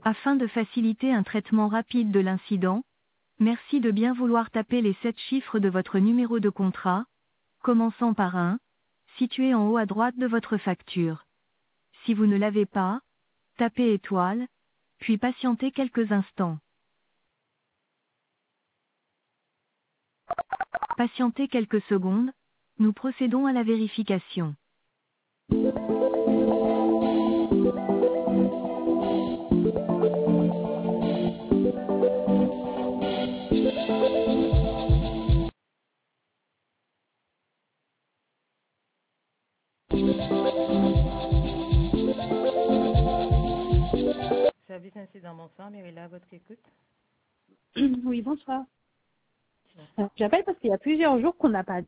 Afin de faciliter un traitement rapide de l'incident, merci de bien vouloir taper les 7 chiffres de votre numéro de contrat, commençant par 1, situé en haut à droite de votre facture. Si vous ne l'avez pas, tapez étoile, puis patientez quelques instants. Patientez quelques secondes, nous procédons à la vérification. Service incident, bonsoir, Myrilla, à votre écoute. Oui, bonsoir. Bonsoir. J'appelle parce qu'il y a plusieurs jours qu'on n'a pas.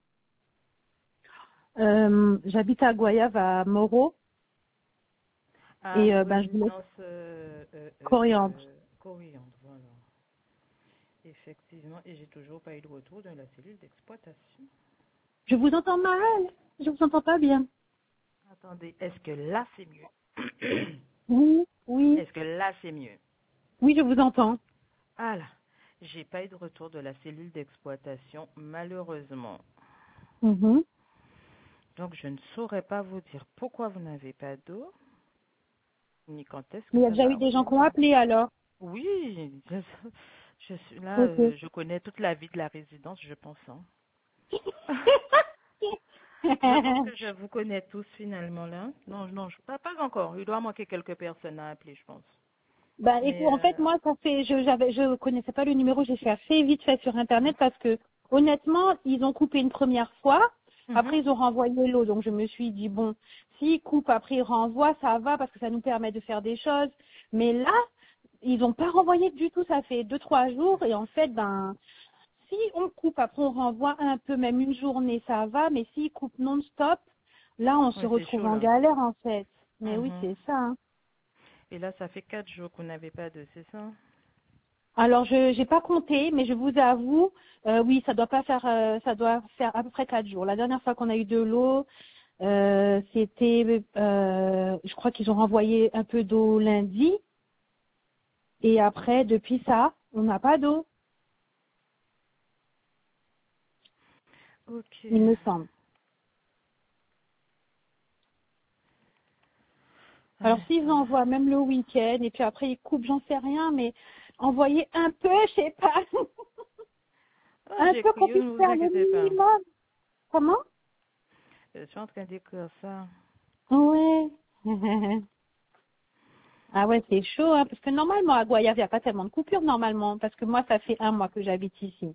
J'habite à Goyave, à Moreau. Ah, Et je voulais. résidence Coriandre. Coriandre, voilà. Effectivement, et j'ai toujours pas eu de retour de la cellule d'exploitation. Je vous entends mal. Je vous entends pas bien. Attendez, est-ce que là c'est mieux? Oui, oui. Est-ce que là c'est mieux? Oui, je vous entends. Ah là, j'ai pas eu de retour de la cellule d'exploitation, malheureusement. Mhm. Donc je ne saurais pas vous dire pourquoi vous n'avez pas d'eau, ni quand est-ce Mais que il y a ça déjà va eu des gens qui ont revenir. appelé alors. Oui, je suis là, Ok. je connais toute la vie de la résidence, je pense. Hein. Je pense que je vous connais tous finalement là. Non, non, pas encore. Il doit manquer quelques personnes à appeler, je pense. Bah Mais écoute, en fait, moi, je connaissais pas le numéro, j'ai fait assez vite fait sur Internet parce que, honnêtement, ils ont coupé une première fois, après ils ont renvoyé l'eau, donc je me suis dit, bon, s'ils coupent, après ils renvoient, ça va parce que ça nous permet de faire des choses, mais là, ils ont pas renvoyé du tout, ça fait 2-3 jours, et en fait, ben, si on coupe, après on renvoie un peu, même une journée, ça va, mais s'ils coupent non-stop, là, on se ouais, c'est retrouve chaud en là. galère, en fait. Mais oui, Mhm. c'est ça, hein. Et là, ça fait 4 jours qu'on n'avait pas de, c'est ça? Alors je j'ai pas compté, mais je vous avoue, oui, ça doit faire à peu près 4 jours. La dernière fois qu'on a eu de l'eau, c'était, je crois qu'ils ont renvoyé un peu d'eau lundi, et après depuis ça, on n'a pas d'eau, Ok. il me semble. Alors s'ils envoient même le week-end et puis après ils coupent, j'en sais rien, mais envoyer un peu, je sais pas, Ah, un j'ai peu qu'on écrit, puisse ne vous faire le inquiétez pas. minimum. Comment? Je suis en train d'écrire ça. Ouais. Ah ouais, c'est chaud, hein, parce que normalement, à Goyave, il n'y a pas tellement de coupures, normalement, parce que moi, ça fait 1 mois que j'habite ici.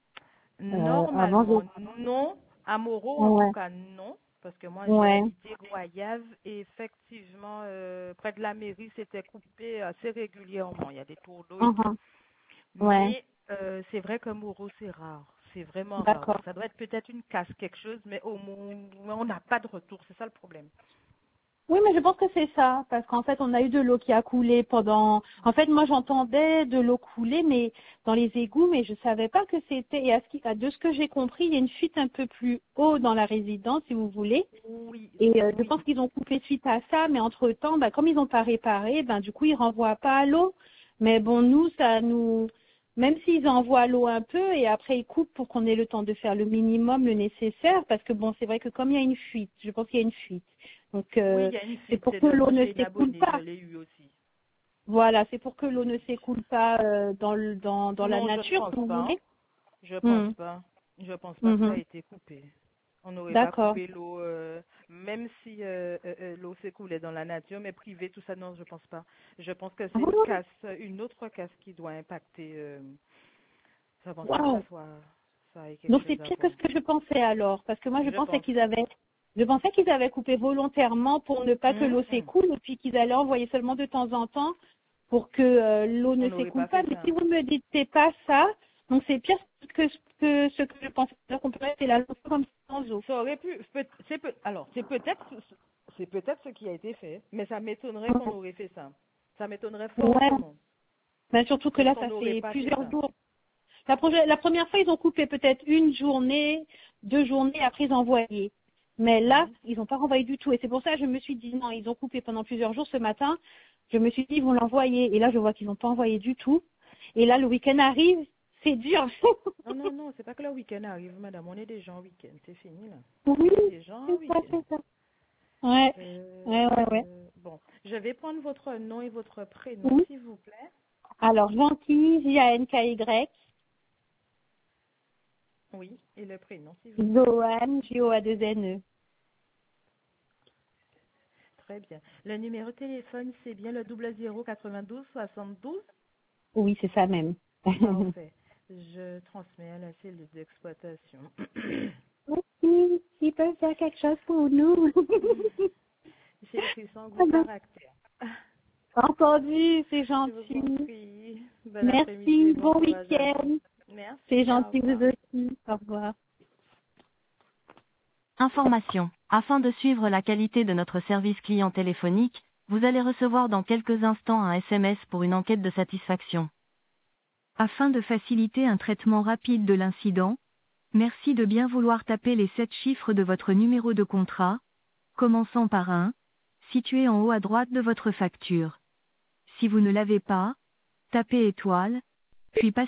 Avant, Normalement, non. À Moreau, en tout ouais, cas, non. Parce que moi, j'ai ouais, habité Goyave et effectivement, près de la mairie, c'était coupé assez régulièrement. Il y a des tours d'eau et tout. mhm, ouais, Mais c'est vrai que Moreau, c'est rare. C'est vraiment rare. d'accord. Donc, ça doit être peut-être une casse, quelque chose, mais au moins, on n'a pas de retour. C'est ça le problème. Oui, mais je pense que c'est ça, parce qu'en fait, on a eu de l'eau qui a coulé pendant... En fait, moi, j'entendais de l'eau couler, mais dans les égouts, mais je savais pas que c'était... Et de ce que j'ai compris, il y a une fuite un peu plus haut dans la résidence, si vous voulez. Oui, Et je oui. pense qu'ils ont coupé suite à ça, mais entre-temps, bah, comme ils n'ont pas réparé, ben, du coup, ils renvoient pas à l'eau. Mais bon, nous, ça nous... Même s'ils envoient l'eau un peu et après ils coupent pour qu'on ait le temps de faire le minimum, le nécessaire, parce que bon, c'est vrai que comme il y a une fuite, je pense qu'il y a une fuite. Donc, Oui, il y a une c'est fuite. pour C'est que de l'eau moi, ne j'ai une s'écoule abonnée. Je pas. l'ai eu aussi. Voilà, c'est pour que l'eau Une ne fuite. s'écoule pas dans la Non, je ne nature, pense si vous pas. Hein. voulez. Je pense Hmm. pas. Je pense pas que ça a Mhm. été coupé. On n'aurait pas D'accord. coupé l'eau, même si l'eau s'écoulait dans la nature, mais privée, tout ça, non, je pense pas. Je pense que c'est Ah oui. une autre casse qui doit impacter. Je pense pas que Waouh. ça ait quelque Donc c'est chose à pire que voir. ce que je pensais alors, parce que moi Je pense. je pensais qu'ils avaient coupé volontairement pour ne pas que Hum, l'eau hum. s'écoule et puis qu'ils allaient envoyer seulement de temps en temps pour que l'eau On ne n'aurait s'écoule pas pas. fait Mais ça. si vous me dites que c'est pas ça, donc c'est pire que ce que je pensais. Alors qu'on peut rester là longtemps comme ça sans eau. Ça aurait pu. Alors, c'est peut-être ce qui a été fait, mais ça m'étonnerait qu'on aurait fait ça. Ça m'étonnerait Ouais. fortement. Ben, surtout que Est-ce là, qu'on ça n'aurait fait pas fait plusieurs ça? jours. La première fois, ils ont coupé peut-être une journée, 2 journées, après ils ont envoyé. Mais là, Mhm. ils n'ont pas renvoyé du tout. Et c'est pour ça que je me suis dit, non, ils ont coupé pendant plusieurs jours ce matin. Je me suis dit, ils vont l'envoyer. Et là, je vois qu'ils n'ont pas envoyé du tout. Et là, le week-end arrive, c'est dur. Non, non, non, c'est pas que le week-end arrive, madame. On est déjà en week-end. C'est fini, là. Oui, On est déjà en c'est ça, week-end. c'est ça. Ouais, ouais. Bon, je vais prendre votre nom et votre prénom, Oui. s'il vous plaît. Alors, Gentille, J-A-N-K-Y, Oui, et le prénom, s'il vous plaît. Joanne, J-O-A-2-N-E. Très bien. Le numéro de téléphone, c'est bien le 00 92 72. Oui, c'est ça même. Parfait. Je transmets à la cellule d'exploitation. Merci, ils peuvent faire quelque chose pour nous. J'ai écrit sans Ah gros ben, caractère. entendu, c'est Je vous en gentil. prie. Bon après-midi et Merci, bon bon courage à vous. week-end. Merci. C'est Au gentil, vous revoir. aussi. Au revoir. Information. Afin de suivre la qualité de notre service client téléphonique, vous allez recevoir dans quelques instants un SMS pour une enquête de satisfaction. Afin de faciliter un traitement rapide de l'incident, merci de bien vouloir taper les 7 chiffres de votre numéro de contrat, commençant par 1, situé en haut à droite de votre facture. Si vous ne l'avez pas, tapez étoile, puis passez